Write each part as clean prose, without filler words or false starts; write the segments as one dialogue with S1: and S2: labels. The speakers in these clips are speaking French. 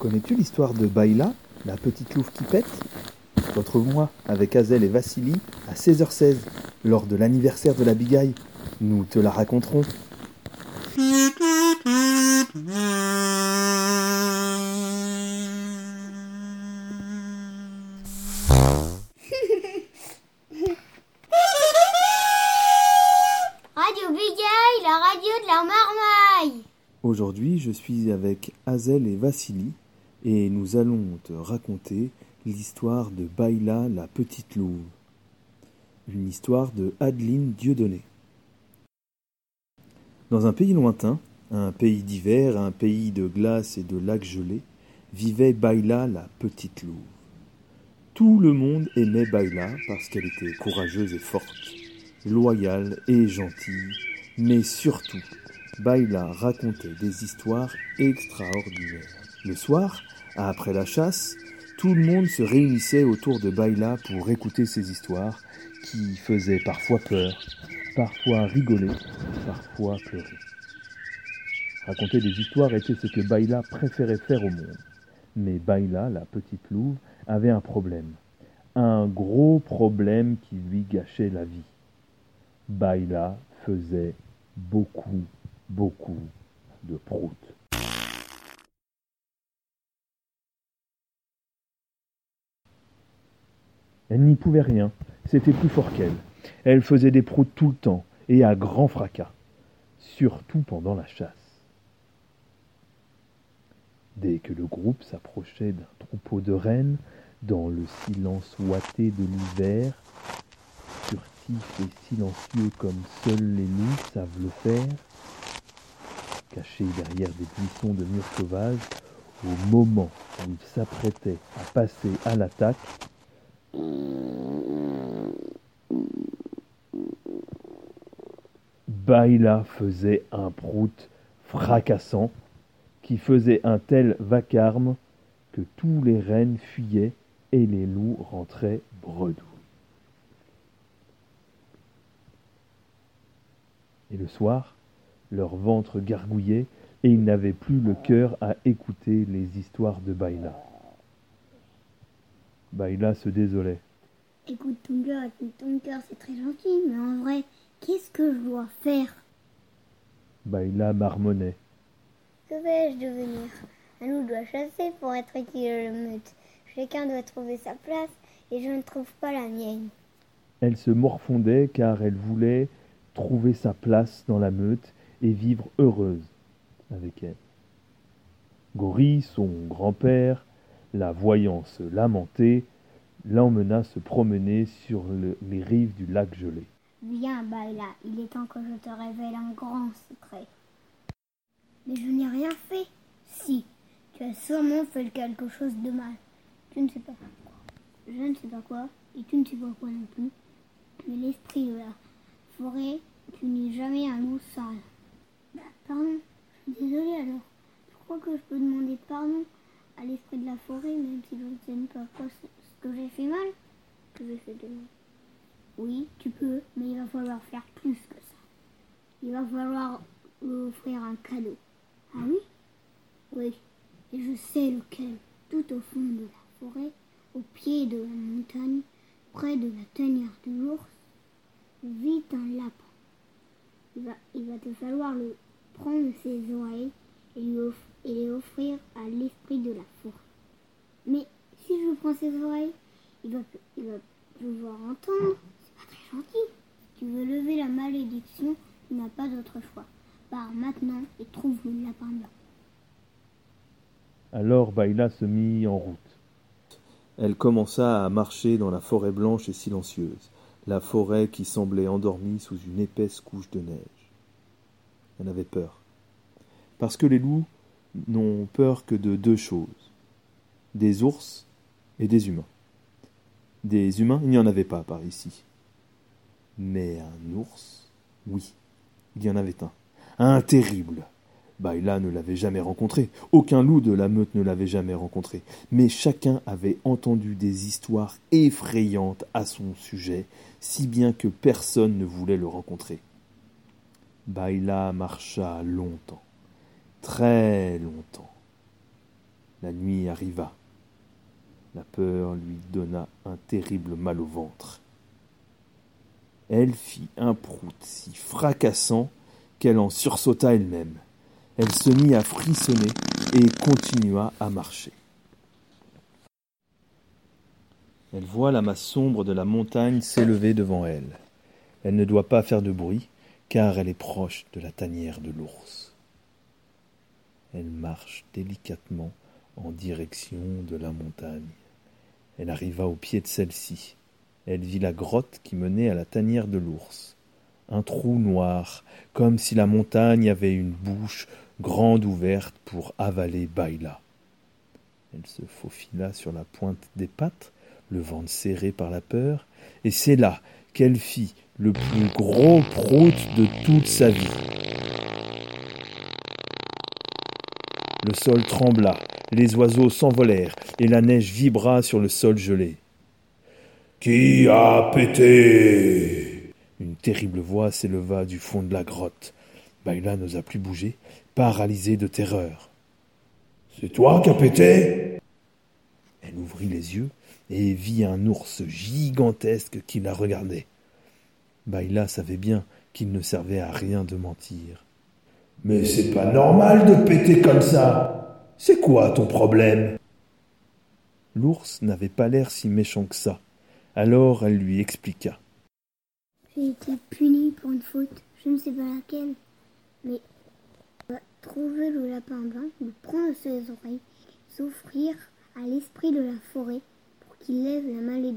S1: Connais-tu l'histoire de Baïla, la petite louve qui pète? Retrouve-moi avec Hazel et Vassili à 16h16, lors de l'anniversaire de la Bigaille. Nous te la raconterons.
S2: Radio Bigaille, la radio de la marmaille.
S1: Aujourd'hui, je suis avec Hazel et Vassili et nous allons te raconter l'histoire de Baïla, la petite louve. Une histoire de Adeline Dieudonné. Dans un pays lointain, un pays d'hiver, un pays de glace et de lacs gelés, vivait Baïla, la petite louve. Tout le monde aimait Baïla parce qu'elle était courageuse et forte, loyale et gentille, mais surtout, Baïla racontait des histoires extraordinaires. Le soir, après la chasse, tout le monde se réunissait autour de Baïla pour écouter ses histoires qui faisaient parfois peur, parfois rigoler, parfois pleurer. Raconter des histoires était ce que Baïla préférait faire au monde. Mais Baïla, la petite louve, avait un problème. Un gros problème qui lui gâchait la vie. Baïla faisait beaucoup de proutes. Elle n'y pouvait rien, c'était plus fort qu'elle. Elle faisait des proutes tout le temps, et à grand fracas, surtout pendant la chasse. Dès que le groupe s'approchait d'un troupeau de rennes, dans le silence ouaté de l'hiver, furtif et silencieux comme seuls les loups savent le faire, cachés derrière des buissons de murs sauvages, au moment où ils s'apprêtaient à passer à l'attaque, Baïla faisait un prout fracassant qui faisait un tel vacarme que tous les rennes fuyaient et les loups rentraient bredouilles. Et le soir, leur ventre gargouillait et ils n'avaient plus le cœur à écouter les histoires de Baïla. Baïla se désolait.
S2: Écoute ton cœur, c'est très gentil, mais en vrai, qu'est-ce que je dois faire?
S1: Baïla marmonnait.
S2: Que vais-je devenir? Un loup doit chasser pour être utile à la meute. Chacun doit trouver sa place et je ne trouve pas la mienne.
S1: Elle se morfondait car elle voulait trouver sa place dans la meute et vivre heureuse avec elle. Gori, son grand-père, la voyant se lamenter, l'emmena se promener sur les rives du lac gelé.
S2: Viens, Baïla, il est temps que je te révèle un grand secret. Mais je n'ai rien fait. Si, tu as sûrement fait quelque chose de mal. Tu ne sais pas quoi. Je ne sais pas quoi, et tu ne sais pas quoi non plus. Mais l'esprit de la forêt punit jamais un loup sale. Pardon, je suis désolée alors. Je crois que je peux demander pardon à l'esprit de la forêt, même si je ne sais pas quoi ce que j'ai fait mal. Que j'ai fait de mal. Oui, tu peux, mais il va falloir faire plus que ça. Il va falloir lui offrir un cadeau. Ah oui? Oui, et je sais lequel. Tout au fond de la forêt, au pied de la montagne, près de la tanière de l'ours, vit un lapin. Il va te falloir le prendre ses oreilles et les offrir à l'esprit de la forêt. Mais si je prends ses oreilles, il va pouvoir entendre. C'est pas très gentil. Si tu veux lever la malédiction, tu n'as pas d'autre choix. Pars maintenant et trouve le lapin blanc.
S1: Alors Baïla se mit en route. Elle commença à marcher dans la forêt blanche et silencieuse, la forêt qui semblait endormie sous une épaisse couche de neige. Elle avait peur. Parce que les loups n'ont peur que de deux choses, des ours et des humains. Des humains, il n'y en avait pas par ici. Mais un ours, oui, il y en avait un terrible. Baïla ne l'avait jamais rencontré, aucun loup de la meute ne l'avait jamais rencontré, mais chacun avait entendu des histoires effrayantes à son sujet, si bien que personne ne voulait le rencontrer. Baïla marcha longtemps, très longtemps. La nuit arriva. La peur lui donna un terrible mal au ventre. Elle fit un prout si fracassant qu'elle en sursauta elle-même. Elle se mit à frissonner et continua à marcher. Elle voit la masse sombre de la montagne s'élever devant elle. Elle ne doit pas faire de bruit, car elle est proche de la tanière de l'ours. Elle marche délicatement en direction de la montagne. Elle arriva au pied de celle-ci. Elle vit la grotte qui menait à la tanière de l'ours. Un trou noir, comme si la montagne avait une bouche grande ouverte pour avaler Baïla. Elle se faufila sur la pointe des pattes, le ventre serré par la peur, et c'est là qu'elle fit le plus gros prout de toute sa vie. Le sol trembla, les oiseaux s'envolèrent, et la neige vibra sur le sol gelé. « Qui a pété ?» Une terrible voix s'éleva du fond de la grotte. Baïla n'osa plus bouger, paralysée de terreur. « C'est toi qui as pété ?» Elle ouvrit les yeux et vit un ours gigantesque qui la regardait. Baïla savait bien qu'il ne servait à rien de mentir. « Mais c'est pas normal de péter comme ça. C'est quoi ton problème ?» L'ours n'avait pas l'air si méchant que ça. Alors elle lui expliqua.
S2: « J'ai été punie pour une faute, je ne sais pas laquelle, mais on va trouver le lapin blanc, le prendre sur les oreilles, s'offrir à l'esprit de la forêt pour qu'il lève la malédiction. »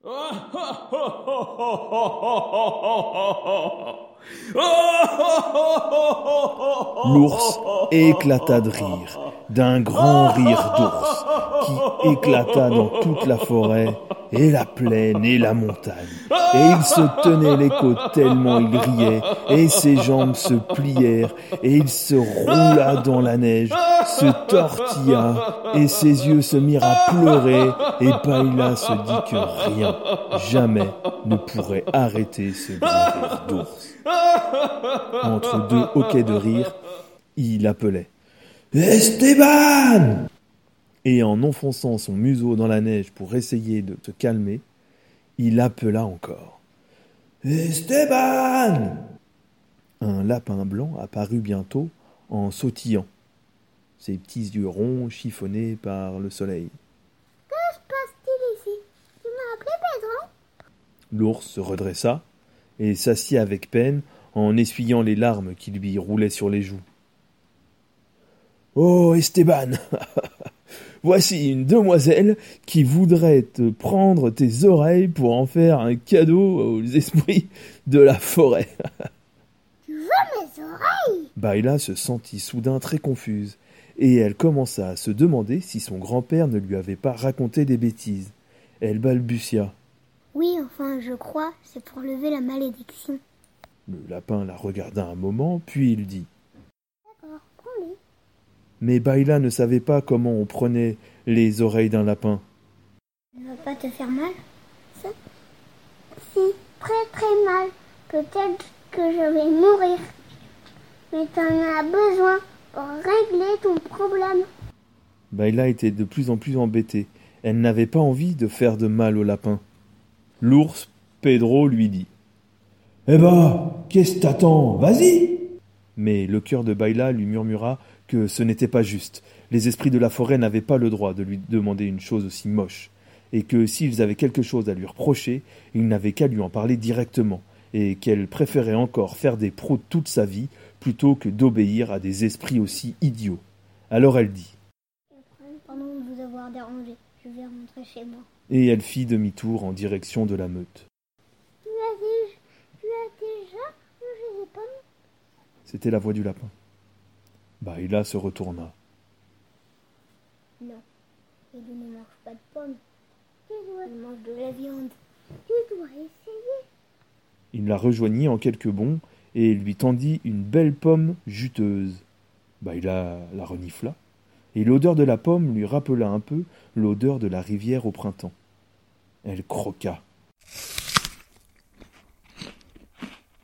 S1: L'ours éclata de rire, d'un grand rire d'ours, qui éclata dans toute la forêt, et la plaine et la montagne. Et il se tenait les côtes tellement il riait, et ses jambes se plièrent, et il se roula dans la neige, se tortilla, et ses yeux se mirent à pleurer, et Baïla se dit que rien, jamais, ne pourrait arrêter ce grand rire d'ours. Entre deux hoquets de rire, il appelait « Esteban !» Et en enfonçant son museau dans la neige pour essayer de se calmer, il appela encore « Esteban !» Un lapin blanc apparut bientôt en sautillant, ses petits yeux ronds chiffonnés par le soleil.
S2: « Que se passe-t-il ici? Tu m'as appelé Pedro ?»
S1: L'ours se redressa et s'assit avec peine en essuyant les larmes qui lui roulaient sur les joues. « Oh, Esteban, voici une demoiselle qui voudrait te prendre tes oreilles pour en faire un cadeau aux esprits de la forêt. »
S2: Tu veux mes oreilles?
S1: Baïla se sentit soudain très confuse, et elle commença à se demander si son grand-père ne lui avait pas raconté des bêtises. Elle balbutia.
S2: « Oui, enfin, je crois, c'est pour lever la malédiction. »
S1: Le lapin la regarda un moment, puis il dit.
S2: D'accord, prends-les.
S1: Mais Baïla ne savait pas comment on prenait les oreilles d'un lapin.
S2: Ça ne va pas te faire mal, ça? Si, très très mal. Peut-être que je vais mourir. Mais t'en as besoin pour régler ton problème.
S1: Baïla était de plus en plus embêtée. Elle n'avait pas envie de faire de mal au lapin. L'ours, Pedro, lui dit. « Eh ben, qu'est-ce que t'attends? Vas-y !» Mais le cœur de Baïla lui murmura que ce n'était pas juste. Les esprits de la forêt n'avaient pas le droit de lui demander une chose aussi moche, et que s'ils avaient quelque chose à lui reprocher, ils n'avaient qu'à lui en parler directement, et qu'elle préférait encore faire des proutes toute sa vie plutôt que d'obéir à des esprits aussi idiots. Alors elle dit.
S2: Pardon de vous avoir dérangé, je vais rentrer chez moi.
S1: Et elle fit demi-tour en direction de la meute.
S2: Tu as déjà mangé des pommes?
S1: C'était la voix du lapin. Baïla se retourna.
S2: Non, il ne mange pas de pommes. Il mange de la viande. Tu dois essayer.
S1: Il la rejoignit en quelques bonds et lui tendit une belle pomme juteuse. Baïla la renifla, et l'odeur de la pomme lui rappela un peu l'odeur de la rivière au printemps. Elle croqua.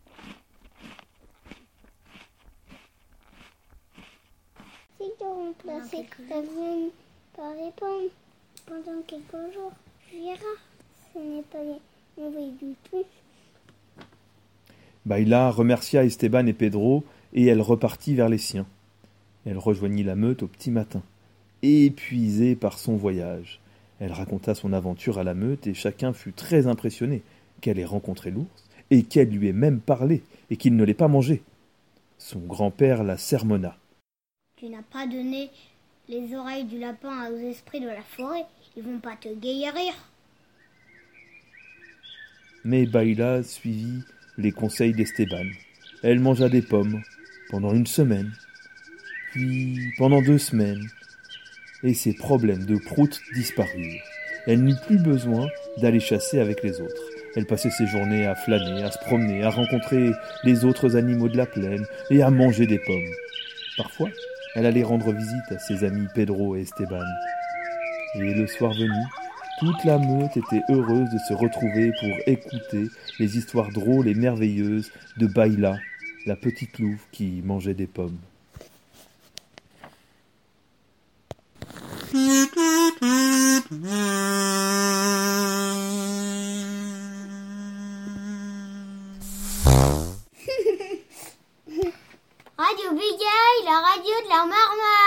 S2: Si tu rentres t'as besoin de pas répondre pendant quelques jours. Tu verras, ce n'est pas mauvais du tout.
S1: Baïla remercia Esteban et Pedro et elle repartit vers les siens. Elle rejoignit la meute au petit matin, épuisée par son voyage. Elle raconta son aventure à la meute et chacun fut très impressionné qu'elle ait rencontré l'ours et qu'elle lui ait même parlé et qu'il ne l'ait pas mangé. Son grand-père la sermonna.
S2: Tu n'as pas donné les oreilles du lapin aux esprits de la forêt, ils vont pas te guérir.
S1: Mais Baïla suivit les conseils d'Esteban. Elle mangea des pommes pendant 1 semaine, puis pendant 2 semaines, et ses problèmes de prout disparurent. Elle n'eut plus besoin d'aller chasser avec les autres. Elle passait ses journées à flâner, à se promener, à rencontrer les autres animaux de la plaine et à manger des pommes. Parfois, elle allait rendre visite à ses amis Pedro et Esteban. Et le soir venu, toute la meute était heureuse de se retrouver pour écouter les histoires drôles et merveilleuses de Baïla, la petite louve qui mangeait des pommes.
S2: Radio Bigay, la radio de la marmotte.